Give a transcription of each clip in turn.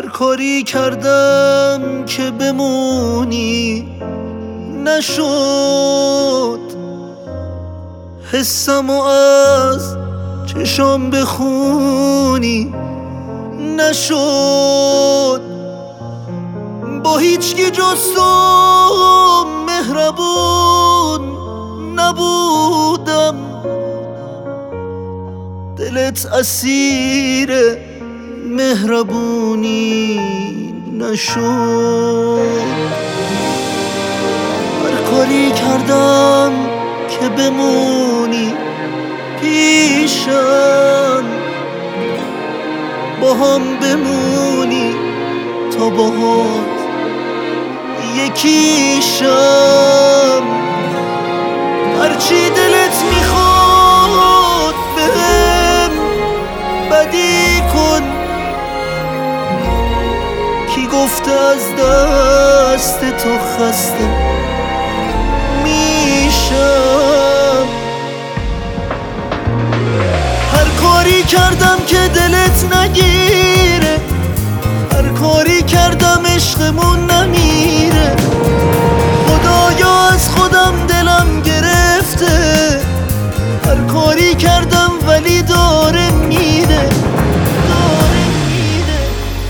هر کاری کردم که بمونی نشد، حسمو از چشام بخونی نشد. با هیچکی جز تو مهربون نبودم، دلت اسیر مهربونی نشد. هر کاری کردم که بمونی پیشم، با هم بمونی تا باهات یکیشم. هرچی دلت میخواد بهم بدی کن، کی گفته از دست تو خسته میشم. هر کاری کردم که دلت نگیره، هر کاری کردم عشقمون نمیره. خدایا از خودم دلم گرفته، هر کاری کردم ولی داره میره، داره میره.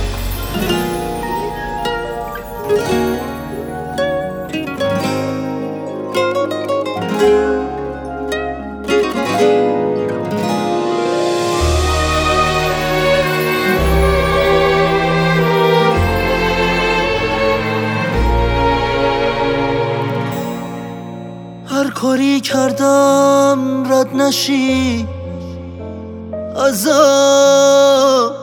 هر کاری کردم رد نشی ازم،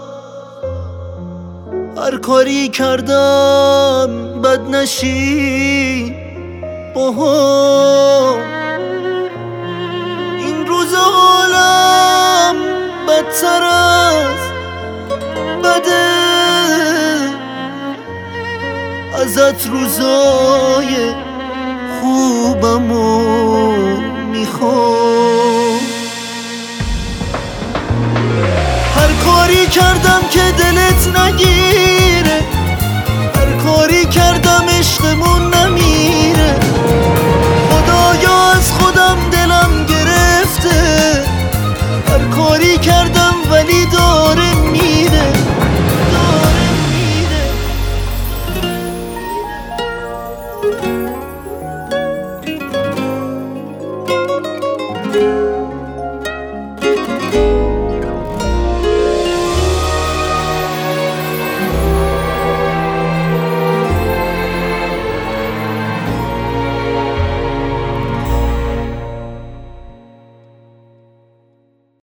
هر کاری کردم بد نشی با هم. این روز عالم بدتر از بده، ازت روزای خوبمو میخوام. هر کاری کردم که دلت نگیره، هر کاری کردم عشقمون نمیره. خدایا از خودم دلم گرفته، هر کاری کردم ولی داره میره.